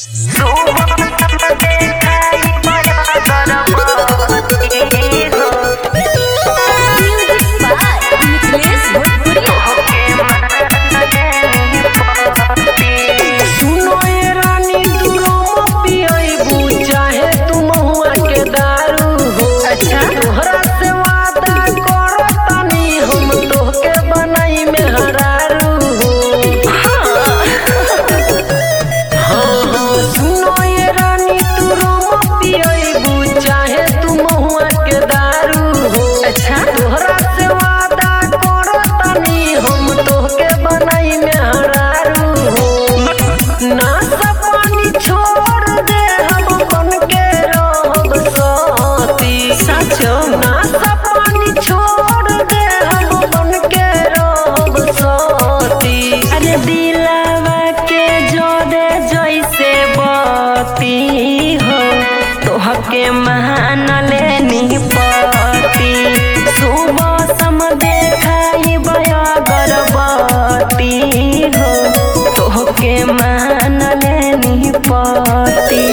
के मान लेनी पति सुबह सम देखाई गर्भवती हो तोहके मान लेनी पति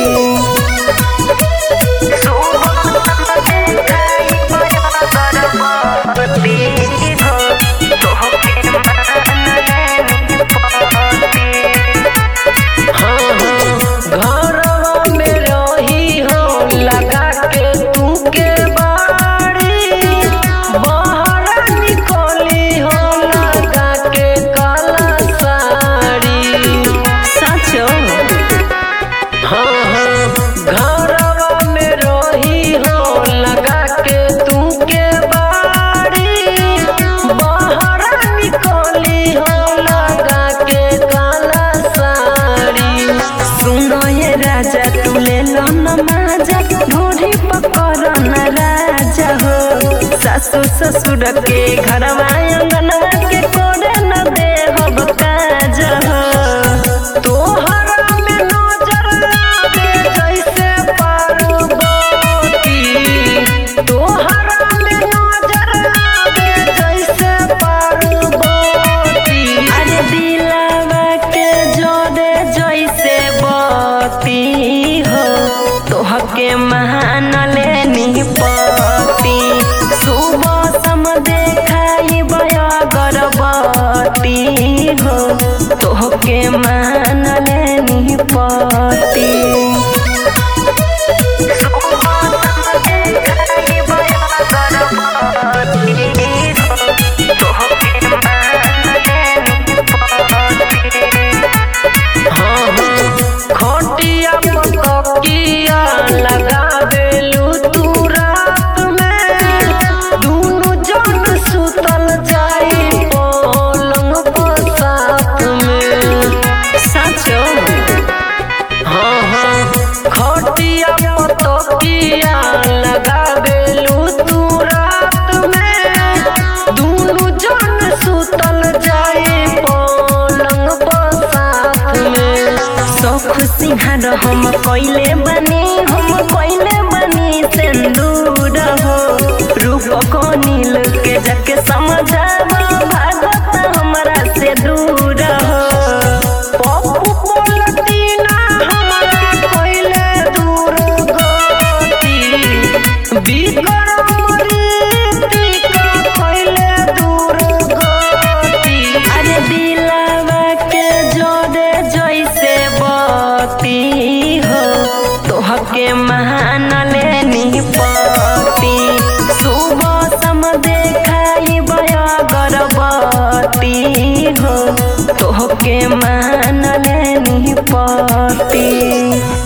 सासु ससुर के घरवा अंगनवा के कोड़े न दे हब काज हो तोहरा में नजर लागे जैसे पार्वती तोहरा में नजर लागे जैसे पार्वती अरे दिलवा के जोड़े जैसे बती हो तोहके मान लेनी पति सुबह सम देखाई गर्भवती हो तोहके मान लेनी पति खटिया पकिया लगा देलू तू रात में दूनु जन सुतल जाई पलंग पर साथ में साचो खटिया पकिया लगा देलू तू रात में दूनु जन सुतल जाई पलंग पर साथ में सौख सिंहार हम कइले बनी सिंदूर हो रूप को नील के जाके समझाव भागत हमरा से दूर हो पप्पू पलटीना हमरा कइले दूर गति विक्रम रीतिका कइले दूर गति अरे दिलवा के जोड़े जैसे बती हो तोहके मान लेनी पति सुबह सम देखाई गर्भवती हो तोहके मान लेनी पति।